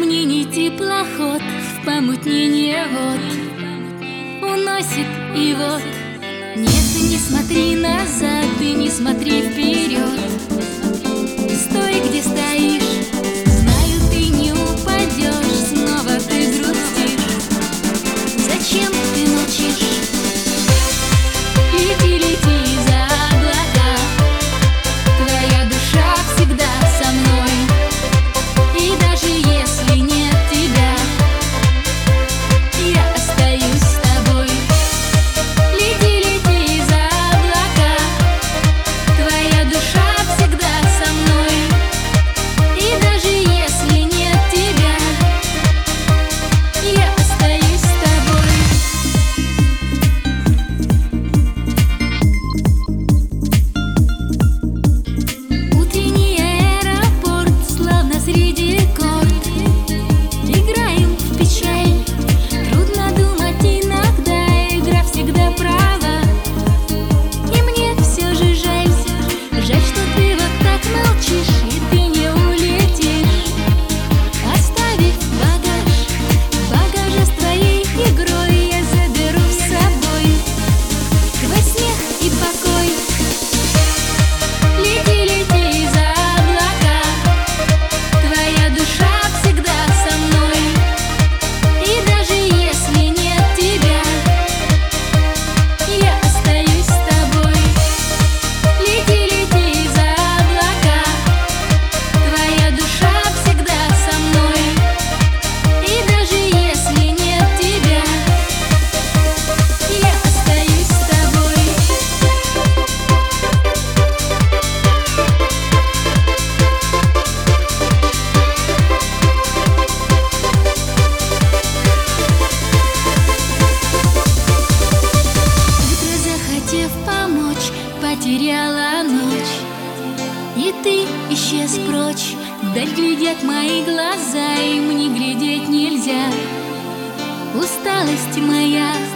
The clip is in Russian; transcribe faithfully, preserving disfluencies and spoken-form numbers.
мне не теплоход, в помутнение вот уносит и вот. Нет, ты не смотри назад, ты не смотри вперед. Стой, где стоишь, знаю, ты не упадешь, снова ты грустишь. Зачем ты молчишь? Лети, лети за облака, твоя душа всегда со мной. И даже если нет тебя, я остаюсь с тобой. Лети, лети за облака, твоя душа всегда со мной. И даже если нет тебя, я остаюсь с тобой. Утренний аэропорт, словно среди корт, играем в печаль. Трудно думать иногда, игра всегда права. И мне все же жаль, жаль, что ты вот так молчишь, и ты не улетишь, оставив багаж. Багажа с твоей игрой я заберу с собой твой смех и покой. Лети, лети за облака, твоя душа всегда со мной. И даже если нет тебя, я остаюсь с тобой. Лети, лети за облака, твоя душа всегда со мной. И даже если нет тебя, я остаюсь с тобой. Утро, захотев помочь, потеряла ночь, и ты исчез прочь. Вдаль глядят мои глаза, и мне глядеть нельзя. Усталость моя